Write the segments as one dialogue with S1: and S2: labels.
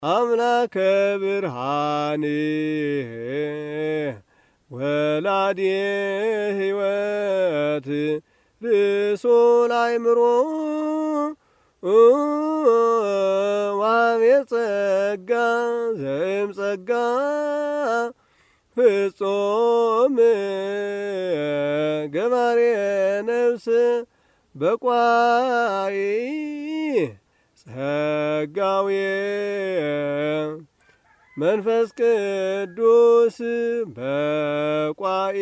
S1: አምላከ ብርሃን ወላዲ ሕይወት ርእሶ ላእምሮ ዋቤ ጸጋ ዘእምጸጋ ፍጹም ገባሬ ነፍስ በቋይ ጸጋዌ መንፈስ ቅዱስ በቋይ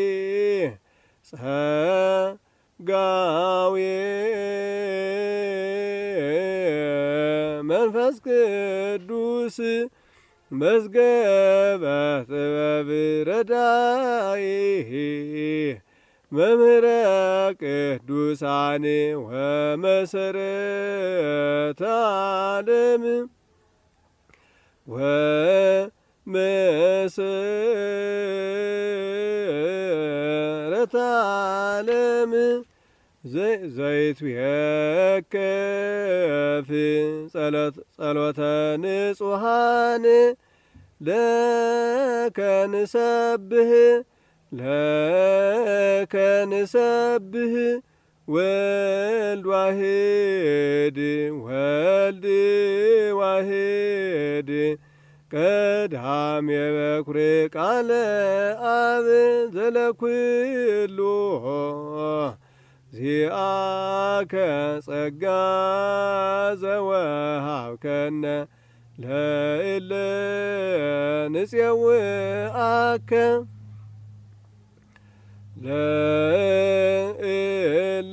S1: ጸጋዌ መንፈስ ቅዱስ መዝገበ ጥበብ ረዳኢ መምህረ ቅዱሳን ወመሰረተ ዓለም ወመሰረተ ዓለም ዘይትዌከፍ ጸሎተ ንጹሐን ለከ ንሰብህ ለከ ንሰብህ ወልድ ዋሕድ ወልድ ዋሕድ ቀዳሜ በኵር ቃለ አብ ዘለኩሉ ዚአከ ጸጋ ዘወሃብከነ ለእለ ንፄውዐከ ለእለ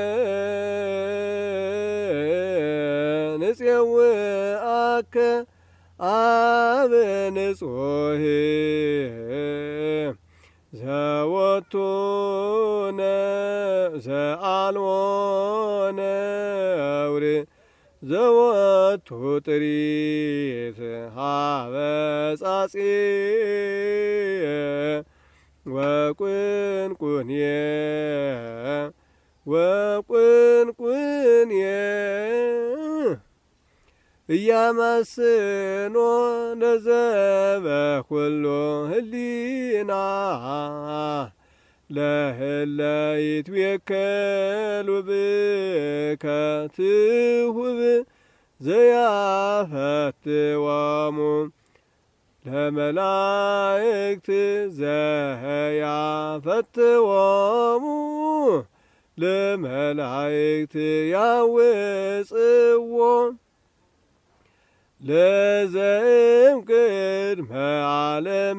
S1: ንፄውዐከ አብ ንጹሕ ዘወቱነ ዘአልቦ ነውር ዘወቱ ጥሪት ሀበ ጻጽ ወቁንቁንየ ወቁንቁንየ እያማስኖ ለዘበኩሎ ህሊና ለህለ ይትዌከሉ ብከ ትሁብ ዘያፈትዎሙ ለመላእክት ዘያፈትዎሙ ለመላእክት ያውጽዎ ለዘእም ቅድመ ዓለም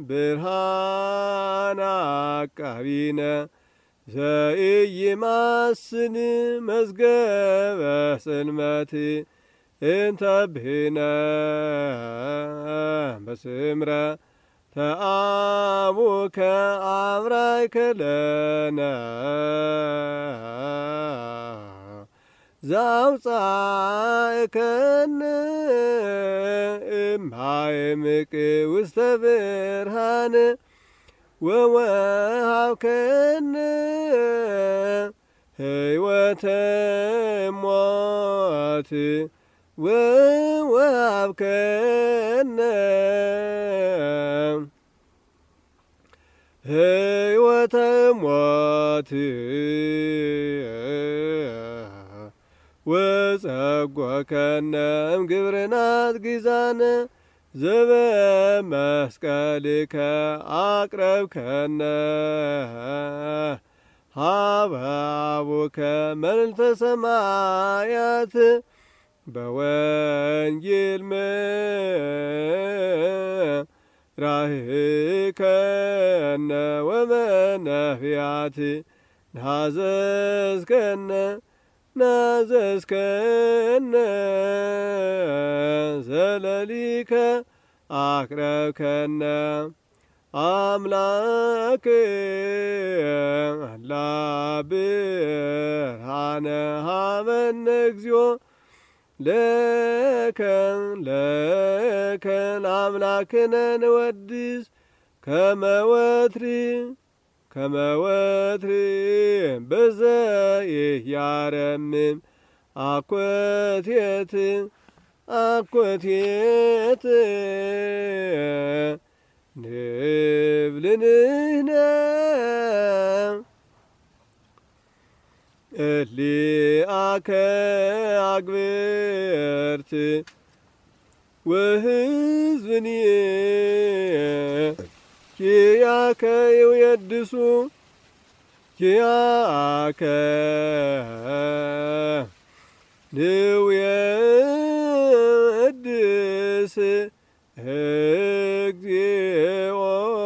S1: ብርሃን አቃቢነ ዘኢይማስን መዝገበ ጽልመት እንተ ብህነ በስምረ ተአቡከ አብራይከ ለነ ዘአውጻእከነ እምኀይምቅ ውስተ ብርሃን ወወሃብከነ ሕይወተ እሞት ወወሃብከነ ሕይወተ እሞት ወጸጓከነ እምግብርናት ጊዛነ ዘበመስቀልከ አቅረብከነ ሀበ አቡከ መልዕልተ ሰማያት በወንጌል ምራህከነ ወበነቢያት ናዘዝከነ ናዘዝከነ ዘለሊከ አቅረብከነ አምላክ አላ ብርሃነ ሀበነ እግዚኦ ለከን ለከን አምላክነ ንወድስ ከመወትሪ በዘይያረምም አኮቴት አኮቴት ንብልንህነ እሊአከ አግብርት ወሕዝብኒ ኪያከ ይውየድሱ ኪያከ ንውየድስ እግዚኦ